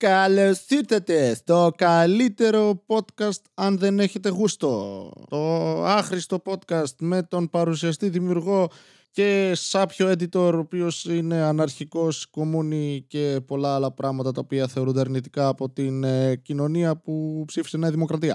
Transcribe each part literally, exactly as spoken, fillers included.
Καλώς ήρθατε στο καλύτερο podcast αν δεν έχετε γούστο. Το άχρηστο podcast με τον παρουσιαστή δημιουργό και σάπιο editor, ο οποίος είναι αναρχικός, κομμούνι και πολλά άλλα πράγματα τα οποία θεωρούνται αρνητικά από την ε, κοινωνία που ψήφισε Νέα Δημοκρατία.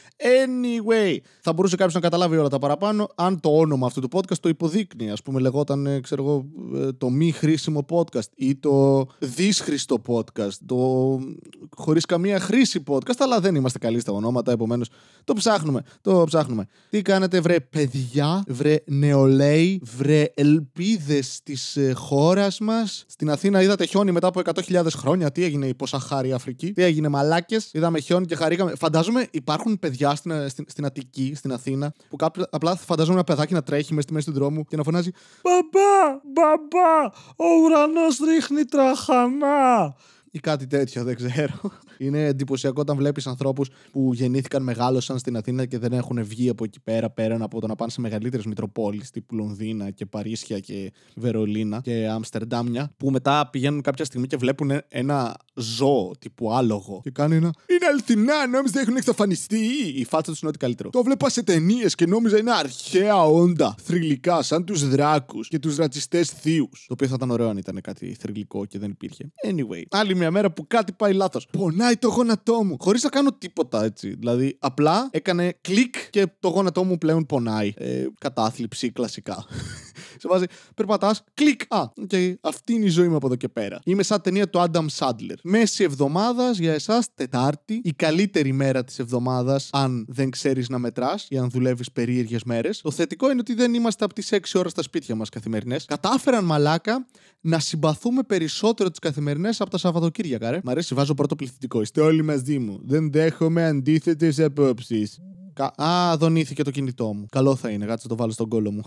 Anyway, θα μπορούσε κάποιος να καταλάβει όλα τα παραπάνω αν το όνομα αυτού του podcast το υποδείκνει. Ας πούμε, λεγόταν, ε, ξέρω εγώ, ε, το μη χρήσιμο podcast ή το δύσχρηστο podcast, το χωρίς καμία χρήση podcast, αλλά δεν είμαστε καλοί στα ονόματα, επομένως το ψάχνουμε, το ψάχνουμε. Τι κάνετε, βρε παιδιά, βρε νεολαίοι, βρε ελπίδες της ε, χώρας μας? Στην Αθήνα είδατε χιόνι μετά από εκατό χιλιάδες χρόνια? Τι έγινε η ποσαχάρη Αφρική? Τι έγινε, μαλάκες? Είδαμε χιόνι και χαρήκαμε. Φαντάζομαι υπάρχουν παιδιά Στην, στην, στην Αττική, στην Αθήνα, που κάποιο, απλά φανταζόμαι ένα παιδάκι να τρέχει μέσα στη μέση του δρόμου και να φωνάζει «Μπαμπά, μπαμπά, ο ουρανός ρίχνει τραχανά» ή κάτι τέτοιο, δεν ξέρω. Είναι εντυπωσιακό όταν βλέπεις ανθρώπους που γεννήθηκαν, μεγάλωσαν στην Αθήνα και δεν έχουν βγει από εκεί πέρα, πέραν από το να πάνε σε μεγαλύτερες μητροπόλεις τύπου Λονδίνα και Παρίσια και Βερολίνα και Αμστερντάμια, που μετά πηγαίνουν κάποια στιγμή και βλέπουν ένα ζώο τύπου άλογο και κάνουν ένα «Είναι αληθινά, νόμιζα έχουν εξαφανιστεί». Η φάτσα τους είναι ό,τι καλύτερο. Το βλέπα σε ταινίες και νόμιζα είναι αρχαία όντα, θρυλικά, σαν τους δράκους και τους ρατσιστές θείους. Το οποίο θα ήταν ωραίο αν ήταν κάτι θρυλικό και δεν υπήρχε. Anyway, άλλη μια μέρα που κάτι πάει λάθος. Πονάει το γόνατό μου. Χωρίς να κάνω τίποτα, έτσι. Δηλαδή, απλά έκανε κλικ και το γόνατό μου πλέον πονάει. Ε, κατάθλιψη κλασικά. Σε βάζει, περπατάς, κλικ. Α, okay. Αυτή είναι η ζωή μου από εδώ και πέρα. Είμαι σαν ταινία του Adam Sandler. Μέση εβδομάδας για εσάς, Τετάρτη, η καλύτερη μέρα της εβδομάδας, αν δεν ξέρεις να μετράς ή αν δουλεύεις περίεργες μέρες. Το θετικό είναι ότι δεν είμαστε από τις έξι ώρες στα σπίτια μας καθημερινές. Κατάφεραν, μαλάκα, να συμπαθούμε περισσότερο τις καθημερινές από τα Σαββατοκύριακα, ρε. Μ' αρέσει, βάζω πρώτο πληθυντικό. Είστε όλοι μαζί μου. Δεν δέχομαι αντίθετες απόψεις. Κα... Α, δονήθηκε το κινητό μου. Καλό θα είναι, κάτσε το βάλω στον κόλο μου.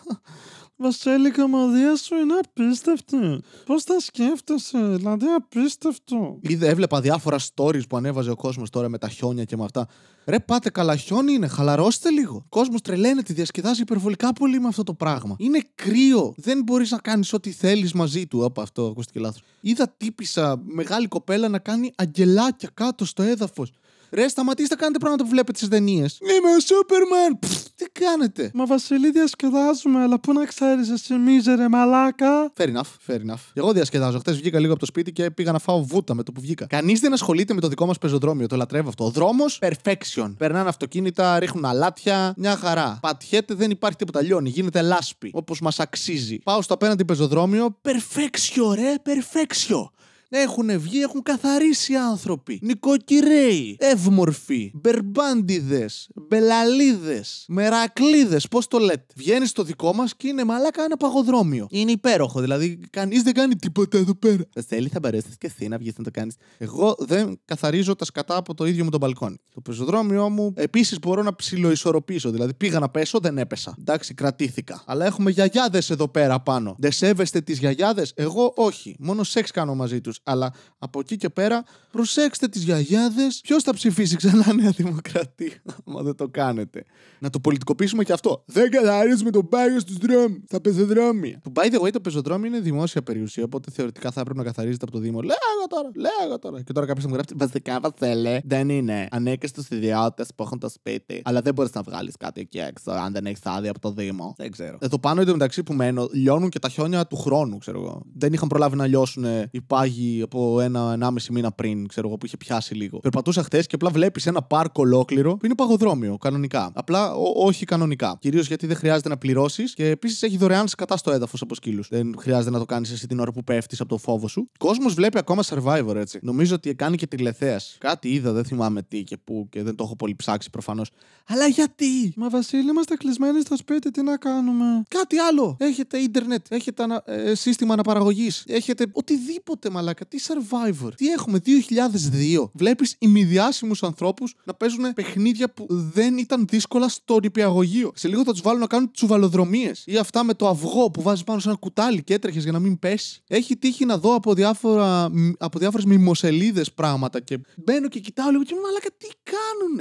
Βασίλη, η κομμωδία σου είναι απίστευτη. Πώς τα σκέφτεσαι, δηλαδή απίστευτο. Είδε, έβλεπα διάφορα stories που ανέβαζε ο κόσμος τώρα με τα χιόνια και με αυτά. Ρε, πάτε καλά, χιόνι είναι, χαλαρώστε λίγο. Ο κόσμος τρελαίνεται, διασκεδάζει υπερβολικά πολύ με αυτό το πράγμα. Είναι κρύο. Δεν μπορείς να κάνεις ό,τι θέλεις μαζί του. Όπα, αυτό ακούστηκε λάθος. Είδα τύπισσα μεγάλη κοπέλα να κάνει αγγελάκια κάτω στο έδαφος. Ρε, σταματήστε, κάνετε πράγματα που βλέπετε στις ταινίες. Είμαι ο Σούπερμαν! Τι κάνετε? Μα Βασίλη, διασκεδάζουμε, αλλά πού να ξέρεις εσύ, μίζερε μαλάκα. Fair enough, fair enough. Και εγώ διασκεδάζω. Χθες βγήκα λίγο από το σπίτι και πήγα να φάω βούτα με το που βγήκα. Κανείς δεν ασχολείται με το δικό μας πεζοδρόμιο. Το λατρεύω αυτό. Ο δρόμος, perfection. Περνάνε αυτοκίνητα, ρίχνουν αλάτια, μια χαρά. Πατιέται, δεν υπάρχει τίποτα, λιώνει. Γίνεται λάσπη. Όπως μας αξίζει. Πάω στο απέναντι πεζοδρόμιο, perfection, ρε, perfection. Έχουν βγει, έχουν καθαρίσει άνθρωποι. Νοικοκυρέοι, ευμορφοί, μπερμπάντιδες, μπελαλίδες, μερακλίδες, πώς το λέτε. Βγαίνεις στο δικό μας και είναι μαλάκα ένα παγοδρόμιο. Είναι υπέροχο, δηλαδή κανείς δεν κάνει τίποτα εδώ πέρα. Θέλει, θα μπορέσεις και εσύ να βγεις να το κάνεις. Εγώ δεν καθαρίζω τα σκατά από το ίδιο μου το μπαλκόνι. Το πεζοδρόμιο μου επίσης μπορώ να ψιλοισορροπήσω. Δηλαδή πήγα να πέσω, δεν έπεσα. Εντάξει, κρατήθηκα. Αλλά έχουμε γιαγιάδες εδώ πέρα πάνω. Δεν σέβεστε τις γιαγιάδες? Εγώ όχι. Μόνο σεξ κάνω μαζί τους. Αλλά από εκεί και πέρα, προσέξτε τις γιαγιάδες. Ποιος θα ψηφίσει ξανά Νέα Δημοκρατία, άμα δεν το κάνετε? Να το πολιτικοποιήσουμε και αυτό. Δεν καθαρίζουμε τον πάγιο στους δρόμους, στα πεζοδρόμια. Που by the way, το πεζοδρόμιο είναι δημόσια περιουσία, οπότε θεωρητικά θα έπρεπε να καθαρίζεται από το Δήμο. Λέγα τώρα, λέγα τώρα. Και τώρα κάποιος θα μου γράφει, βασικά Βασίλη, δεν είναι. Ανήκει στους ιδιώτες που έχουν το σπίτι. Αλλά δεν μπορείς να βγάλεις κάτι εκεί έξω, αν δεν έχεις άδεια από το Δήμο. Δεν ξέρω. Εδώ πάνω εντωμεταξύ που μένω, λιώνουν και τα χιόνια του χρόνου, ξέρω εγώ. Δεν είχαν προλάβει να λιώσουν οι πάγοι από ένα ενάμιση μήνα πριν, ξέρω εγώ, που είχε πιάσει λίγο. Περπατούσα χτες και απλά βλέπεις ένα πάρκο ολόκληρο που είναι παγοδρόμιο, κανονικά. Απλά ό, όχι κανονικά. Κυρίως γιατί δεν χρειάζεται να πληρώσεις και επίσης έχει δωρεάν σκατά στο έδαφος από σκύλους. Δεν χρειάζεται να το κάνεις εσύ την ώρα που πέφτεις από το φόβο σου. Κόσμος βλέπει ακόμα Survivor, έτσι. Νομίζω ότι κάνει και τηλεθέαση. Κάτι είδα, δεν θυμάμαι τι και πού και δεν το έχω πολύ ψάξει προφανώς. Αλλά γιατί? Μα Βασίλη, είμαστε κλεισμένοι στο σπίτι, τι να κάνουμε? Κάτι άλλο. Έχετε ίντερνετ, έχετε ανα, ε, σύστημα αναπαραγωγής, έχετε οτιδήποτε, μαλάκα. Τι Survivor? Τι έχουμε, δύο χιλιάδες δύο. Βλέπεις ημιδιάσημους ανθρώπους να παίζουν παιχνίδια που δεν ήταν δύσκολα στο νηπιαγωγείο. Σε λίγο θα τους βάλουν να κάνουν τσουβαλοδρομίες. Ή αυτά με το αυγό που βάζεις πάνω σε ένα κουτάλι και έτρεχες για να μην πέσει. Έχει τύχει να δω από, διάφορα, από διάφορες μημοσελίδες πράγματα και μπαίνω και κοιτάω λίγο και μου, μαλάκα, τι κάνουνε?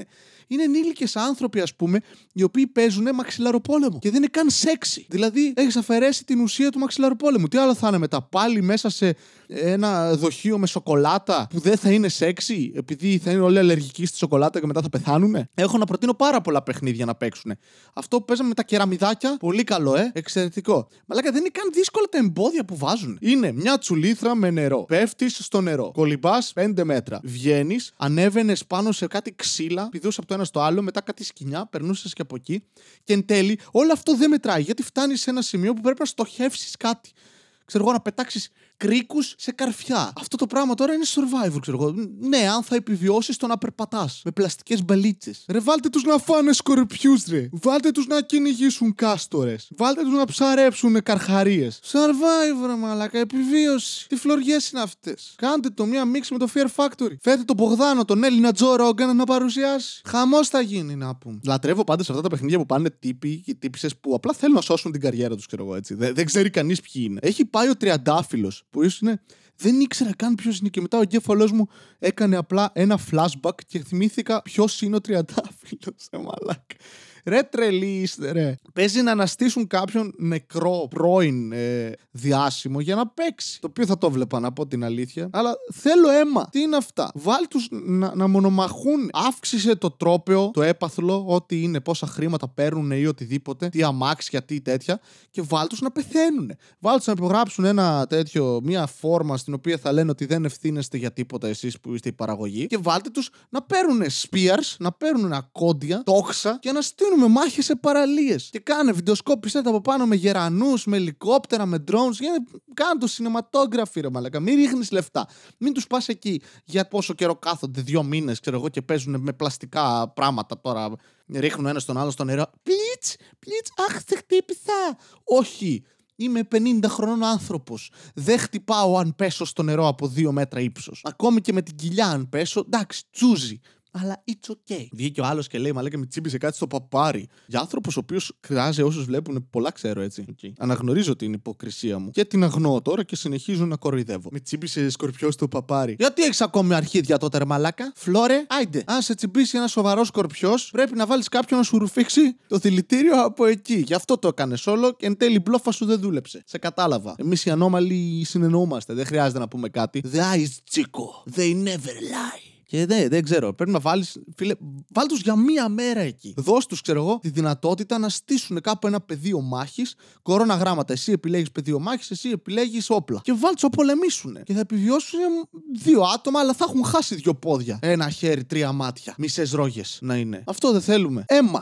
είναι ενήλικες άνθρωποι, ας πούμε, οι οποίοι παίζουν μαξιλαροπόλεμο και δεν είναι καν σεξι. Δηλαδή, έχεις αφαιρέσει την ουσία του μαξιλαροπόλεμου. Τι άλλο θα είναι μετά, πάλι μέσα σε ένα δοχείο με σοκολάτα που δεν θα είναι σεξι, επειδή θα είναι όλοι αλλεργικοί στη σοκολάτα και μετά θα πεθάνουνε. Έχω να προτείνω πάρα πολλά παιχνίδια να παίξουν. Αυτό που παίζαμε με τα κεραμιδάκια, πολύ καλό, ε, εξαιρετικό. Μαλάκα, δεν είναι καν δύσκολα τα εμπόδια που βάζουν. Είναι μια τσουλήθρα με νερό. Πέφτεις στο νερό. Κολυμπάς πέντε μέτρα. Βγαίνεις, ανέβαινες πάνω σε κάτι ξύλα, πηδούσες από το ένα στο άλλο, μετά κάτι σκοινιά, περνούσες και από εκεί. Και εν τέλει, όλο αυτό δεν μετράει, γιατί φτάνεις σε ένα σημείο που πρέπει να στοχεύσεις κάτι. Ξέρω εγώ, να πετάξεις κρίκους σε καρφιά. Αυτό το πράγμα τώρα είναι survivor, ξέρω εγώ. Ναι, αν θα επιβιώσεις το να περπατάς με πλαστικές μπαλίτσες. Ρε, βάλτε τους να φάνε σκορπιούς, ρε. Βάλτε τους να κυνηγήσουν κάστορες. Βάλτε τους να ψαρέψουν καρχαρίες. Survivor, μαλάκα, επιβίωση. Τι φλωριές είναι αυτές. Κάντε το μία μίξη με το Fear Factory. Φέτε τον Μπογδάνο, τον Έλληνα Τζο Ρόγκαν να παρουσιάσει. Χαμός θα γίνει, να πούμε. Λατρεύω πάντα σε αυτά τα παιχνίδια που πάνε τύποι και τύπισσες που απλά θέλουν να σώσουν την καριέρα τους, ξέρω εγώ έτσι. Δεν, δεν ξέρει κανείς ποιοι είναι. Έχει πάει ο τριαντάφυλλος που ήσουν. Δεν ήξερα καν ποιος είναι και μετά ο εγκέφαλός μου έκανε απλά ένα flashback και θυμήθηκα ποιος είναι ο τριαντάφυλλος. Ε, μαλάκα. Ρε, τρελή είστε, ρε. Παίζει να αναστήσουν κάποιον νεκρό πρώην ε, διάσημο για να παίξει. Το οποίο θα το βλέπα, να πω την αλήθεια. Αλλά θέλω αίμα. Τι είναι αυτά. Βάλ τους να, να μονομαχούν. Αύξησε το τρόπαιο, το έπαθλο, ό,τι είναι, πόσα χρήματα παίρνουν ή οτιδήποτε. Τι αμάξια, τι τέτοια. Και βάλ τους να πεθαίνουν. Βάλ τους να υπογράψουν ένα τέτοιο, μια φόρμα στην οποία θα λένε ότι δεν ευθύνεστε για τίποτα εσείς που είστε η παραγωγή. Και βάλτε τους να παίρνουν spears, να παίρνουν ακόντια, τόξα και να στείλουν με μάχες σε παραλίες. Και κάνε βιντεοσκόπησέ τα από πάνω με γερανούς, με ελικόπτερα, με drones. Κάνε το cinematography, ρε μαλάκα. Μην ρίχνεις λεφτά. Μην τους πας εκεί για πόσο καιρό κάθονται, δύο μήνες, ξέρω εγώ, και παίζουν με πλαστικά πράγματα τώρα. Ρίχνουν ένα στον άλλο στο νερό. Πλίτς, πλίτς, αχ, σε χτύπησα. Όχι. Είμαι πενήντα χρονών άνθρωπος. Δεν χτυπάω αν πέσω στο νερό από δύο μέτρα ύψος. Ακόμη και με την κοιλιά αν πέσω, εντάξει, τσούζει. Αλλά it's okay. Βγήκε ο άλλος και λέει, μαλάκα, με τσίμπησε κάτι στο παπάρι. Για άνθρωπος ο οποίος κράζει, όσους βλέπουν, πολλά ξέρω έτσι. Okay. Αναγνωρίζω την υποκρισία μου και την αγνοώ τώρα και συνεχίζω να κοροϊδεύω. Με τσίμπησε σκορπιό στο παπάρι. Γιατί έχεις ακόμη αρχίδια τότε, ρε μαλάκα. Φλόρε, άιντε. Αν σε τσιμπήσει ένα σοβαρό σκορπιό, πρέπει να βάλεις κάποιον να σου ρουφήξει το δηλητήριο από εκεί. Γι' αυτό το έκανες όλο και εν τέλει η μπλόφα σου δεν δούλεψε. Σε κατάλαβα. Εμείς οι ανώμαλοι συνεννοούμαστε. Δεν χρειάζεται να πούμε κάτι. The eyes, Chico. They never lie. Και δεν, δεν ξέρω, πρέπει να βάλεις, φίλε, βάλ τους για μία μέρα εκεί. Δώσ' τους, ξέρω εγώ, τη δυνατότητα να στήσουν κάπου ένα πεδίο μάχης, κορώνα γράμματα. Εσύ επιλέγεις πεδίο μάχης, εσύ επιλέγεις όπλα. Και βάλ τους να πολεμήσουν. Και θα επιβιώσουν δύο άτομα, αλλά θα έχουν χάσει δύο πόδια. Ένα χέρι, τρία μάτια. Μισές ρόγες να είναι. Αυτό δεν θέλουμε. Αίμα.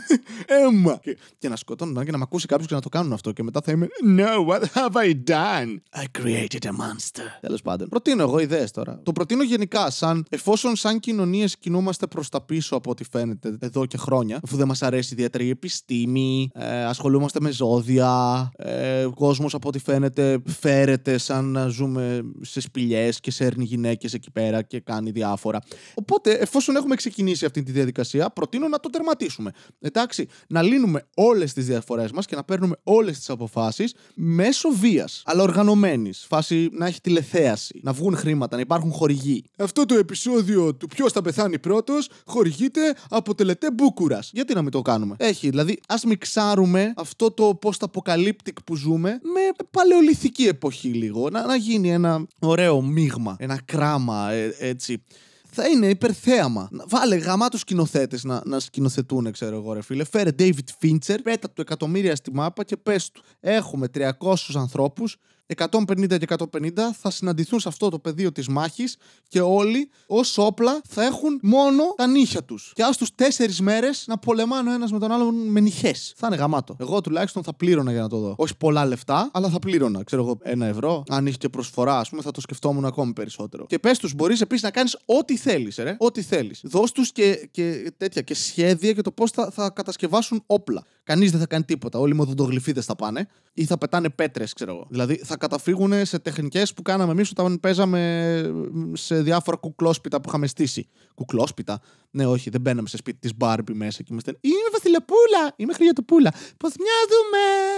Αίμα. Και, και να σκοτώνουν και να μ' ακούσει κάποιος και να το κάνουν αυτό. Και μετά θα είμαι. No, what have I done? I created a monster. Τέλος πάντων. Προτείνω εγώ ιδέες τώρα. Το προτείνω γενικά σαν εφόσον σαν κοινωνίες κινούμαστε προς τα πίσω από ό,τι φαίνεται εδώ και χρόνια, αφού δεν μας αρέσει ιδιαίτερα η επιστήμη, ε, ασχολούμαστε με ζώδια, ε, ο κόσμος από ό,τι φαίνεται φέρεται σαν να ζούμε σε σπηλιές και σέρνει γυναίκες εκεί πέρα και κάνει διάφορα. Οπότε, εφόσον έχουμε ξεκινήσει αυτή τη διαδικασία, προτείνω να το τερματίσουμε. Εντάξει, να λύνουμε όλες τις διαφορές μας και να παίρνουμε όλες τις αποφάσεις μέσω βίας, αλλά οργανωμένης. Φάση να έχει τηλεθέαση, να βγουν χρήματα, να υπάρχουν χορηγοί. Αυτό το επεισόδιο του ποιος θα πεθάνει πρώτος χορηγείται από τελετέ Μπούκουρας. Γιατί να μην το κάνουμε. Έχει, δηλαδή, ας μιξάρουμε αυτό το post-apocalyptic που ζούμε με παλαιολιθική εποχή λίγο. Να, να γίνει ένα ωραίο μείγμα, ένα κράμα, ε, έτσι. Θα είναι υπερθέαμα. Βάλε γαμάτους σκηνοθέτες να, να σκηνοθετούν, ξέρω εγώ, ρε φίλε. Φέρε David Fincher, πέτα του εκατομμύρια στη μάπα και πες του. Έχουμε τριακόσιους ανθρώπους, εκατόν πενήντα και εκατόν πενήντα θα συναντηθούν σε αυτό το πεδίο της μάχης και όλοι ως όπλα θα έχουν μόνο τα νύχια τους. Και ας τους τέσσερις μέρες να πολεμάνε ο ένας με τον άλλον με νυχές. Θα είναι γαμάτο. Εγώ τουλάχιστον θα πλήρωνα για να το δω. Όχι πολλά λεφτά, αλλά θα πλήρωνα. Ξέρω εγώ, ένα ευρώ. Αν είχε και προσφορά, ας πούμε, θα το σκεφτόμουν ακόμη περισσότερο. Και πες τους, μπορείς επίσης να κάνεις ό,τι θέλεις, ρε. Ό,τι θέλεις. Δώσ' τους και, και τέτοια και σχέδια για το πώς θα, θα κατασκευάσουν όπλα. Κανείς δεν θα κάνει τίποτα. Όλοι οι μοδοντογλυφίδες θα πάνε ή θα πετάνε πέτρες, ξέρω εγώ. Δηλαδή θα καταφύγουν σε τεχνικές που κάναμε εμείς όταν παίζαμε σε διάφορα κουκλόσπιτα που είχαμε στήσει. Κουκλόσπιτα. Ναι, όχι, δεν μπαίναμε σε σπίτι της Μπάρμπι μέσα και είμαστε. Είμαι Βασιλοπούλα! Είμαι Χρυατοπούλα! Πώς μοιάζουμε!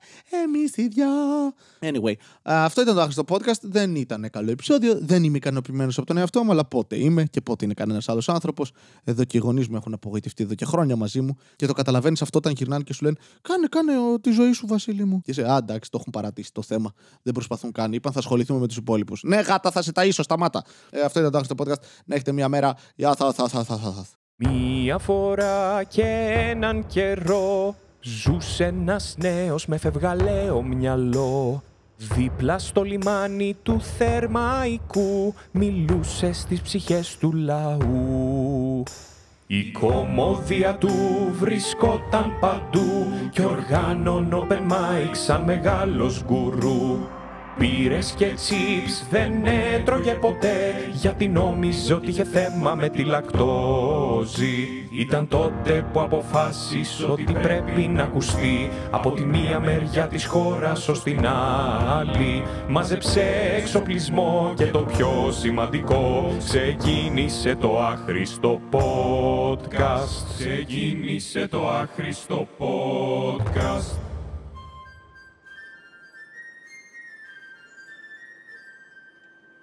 εμείς οι δυο. Anyway, αυτό ήταν το άχρηστο podcast. Δεν ήταν καλό επεισόδιο. Δεν είμαι ικανοποιημένος από τον εαυτό μου, αλλά πότε είμαι και πότε είναι κανένας άλλος άνθρωπος. Εδώ και οι γονείς μου έχουν απογοητευτεί εδώ και χρόνια μαζί μου και το καταλαβαίνεις αυτό όταν γυρνάνε και σου λένε κάνε, κάνε ο, τη ζωή σου, Βασίλη μου. Και είσαι, α, εντάξει, το έχουν παρατήσει το θέμα. Δεν προσπαθούν καν. Είπαν θα ασχοληθούμε με τους υπόλοιπους. Ναι, γάτα, θα σε ταΐσω, σταμάτα. Ε, αυτό ήταν το άχρηστο podcast. Να έχετε μια μέρα. Γεια, θα, θα, θα, θα, θα. Μία φορά και έναν καιρό ζούσε ένας νέος με φευγαλαίο μυαλό. Δίπλα στο λιμάνι του Θερμαϊκού μιλούσε στις ψυχές του λαού. Η κομμόδια του βρισκόταν παντού και οργάνων open mic σαν μεγάλος γκουρού. Πήρες και τσίπς δεν έτρωγε ποτέ γιατί νόμιζε ότι είχε θέμα με τη λακτόζη. Ήταν τότε που αποφάσισε ότι πρέπει να ακουστεί από τη μία μεριά της χώρας ως την άλλη. Μάζεψε εξοπλισμό και το πιο σημαντικό, ξεκίνησε το άχρηστο podcast. Ξεκίνησε το άχρηστο podcast.